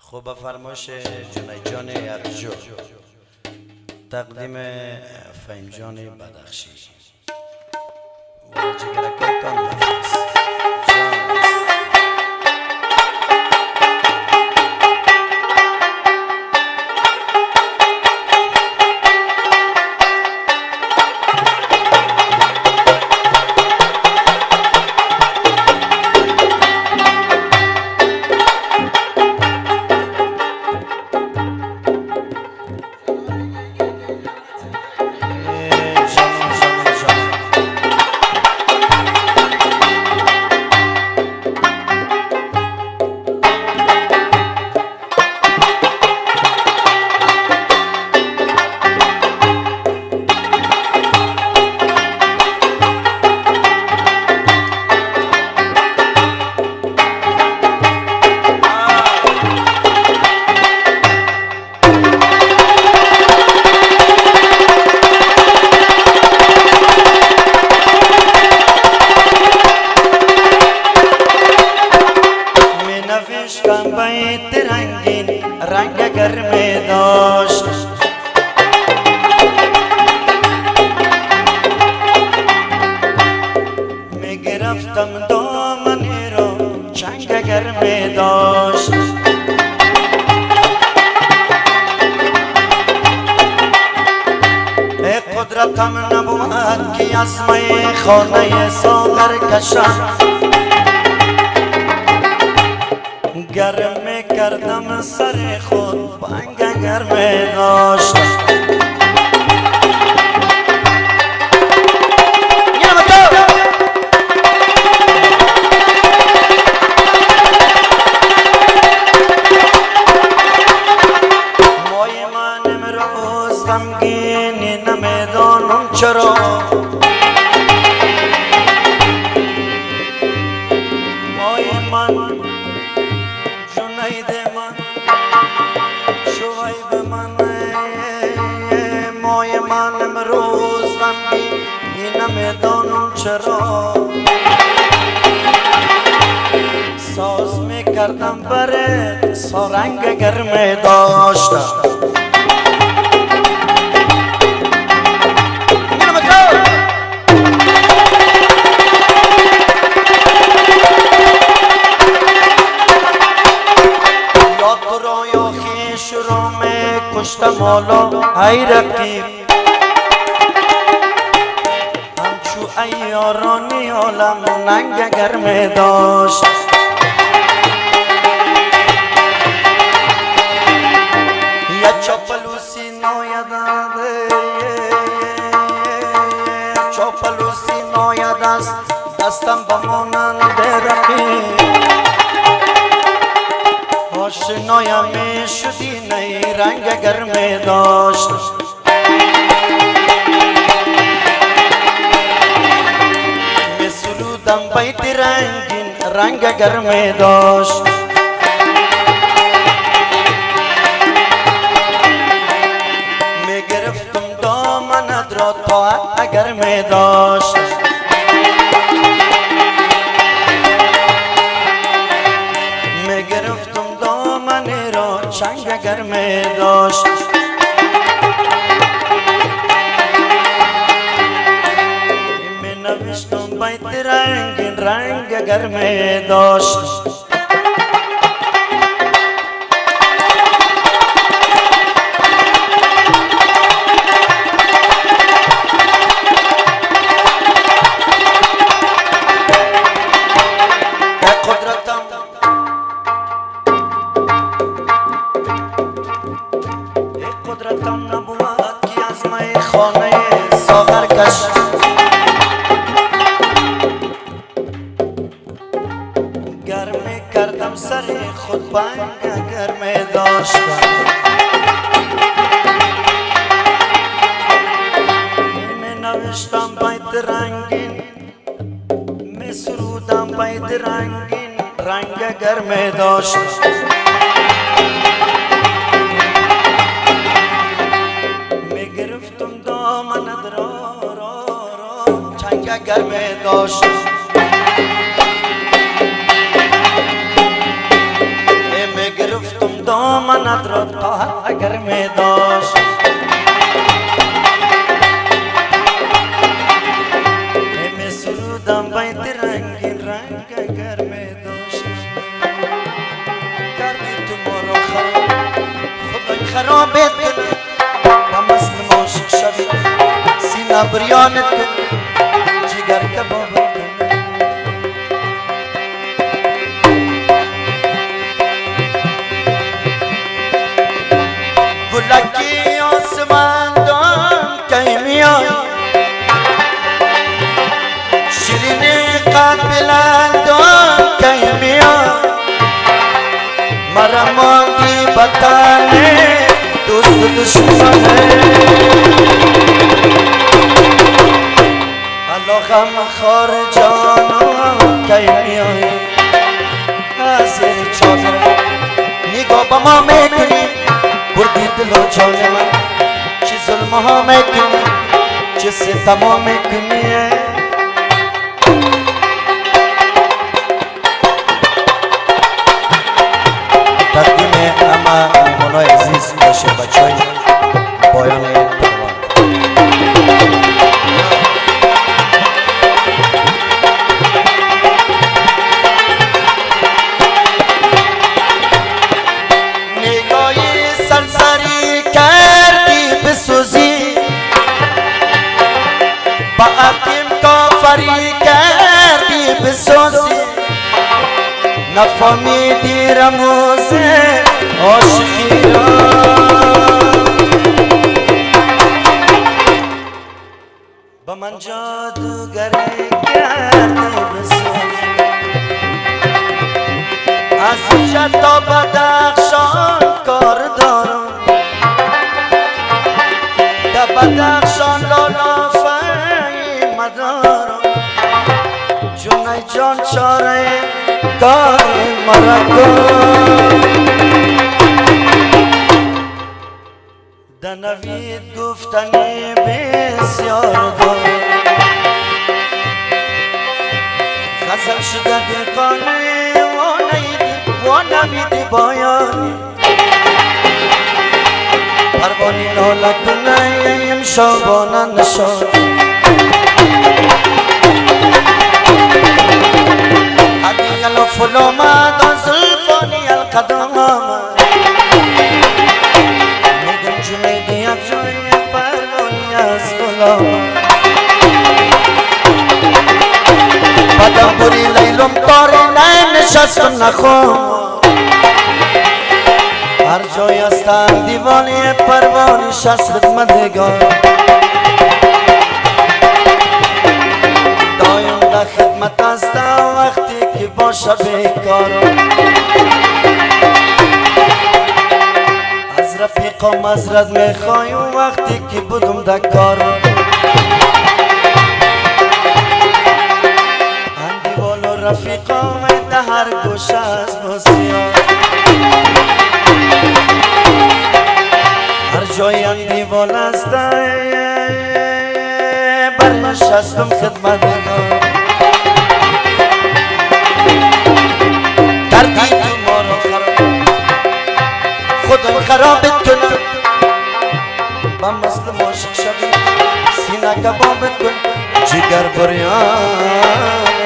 خب به فرمایش جان یقجو تقدیم فهیم جان بدخشی و جگرکتان نفس عشقم بیت رنگین رنگ گرمی داشت میگرفتم دامنی رو چنگ گرمی داشت ای قدرتم نبود که از می خانه ساغر کشم گرم کردم سر خود بانگ گرم داشت مای من امروز غمگینی نمیدانم چرا مای من جنید من شعیب من مای من امروز غمگین نمیدانم چرا ساز میکردم برات سارنگ گرم داشتم شروع میں کشتم مولا ای رقیب همچو ایارانی عالم ننگ گرم داشت یا چاپلوسی ناید است دستم بمانند رقیب آشنایم می شدی نی رنگ گرم داشت می سرودم بیت رنگین رنگ گرم داشت می گرفتم دامنت را تا گرم داشت می گرفتم دامنی را چنگ گرم داشت می نوشتم بیت رنگین رنگ گرم داشت قدرتم نبود که از می خانه ساغر کش گرمی کردم سر خود بانگ گرمی داشتم می نوشتم بیت رنگین می سرودم بیت رنگین رنگ گرمی داشتم گرفتم دامنت را چنگ گرم داشت می گرفتم دامنت منت را خواهد اگر می داشت می سرودم بیت رنگین رنگ اگر می داشت کردی تو ما را خراب خدای خرابت کنه با مثل عاشق شوی سینه بریانت کنه جگر کبابت کنه گلکی آسمان دان کی میای شیرین قد بلندان کی میای مرا ماندی بطانه دوست دشمنه حالا غم خار جانم کی میای از زیر چادر نگاه با ما میکنی بردی دل و جان من چه ظلم ها میکنی چه ستم ها میکنی تقدیم همه میمونای عزیز باشه بچهای پایان پروان نگاهی سرسری کردی بسوزی با عقیم کافری کردی بسوزی نفهمیدی رموز عاشقی را با من جادوگری کرده بسوز از اینجا تا بدخشان کار دارم در بدخشان لالا فهیم دارم جونای جان چاره کار مرا کن در نوید گفتنی بسیار دار غزل شده دقانه و نوید بایانی پروانی ناله کنه ایم شابانه نشان حدی الافل آمد از زلفانی القدم آمد میگم جنیدی از جای پروانی از گل آمد بدم بری لیلم تاری نشستم نخوام هر جای هستم دیوانی پروانیش از خدمتگار دایم در خدمت هستم وقتی که باشه بیکارم از رفیقم مزرد میخوایم وقتی که بودم در کارم اندیوال و رفیقم در هر گوشه از بسیار هر جای اندیوال است برنشستم خدمتگار کردی تو ما را خراب خودم خرابت کنم با مثل عاشق شوی سینه کبابت کن جگر بریان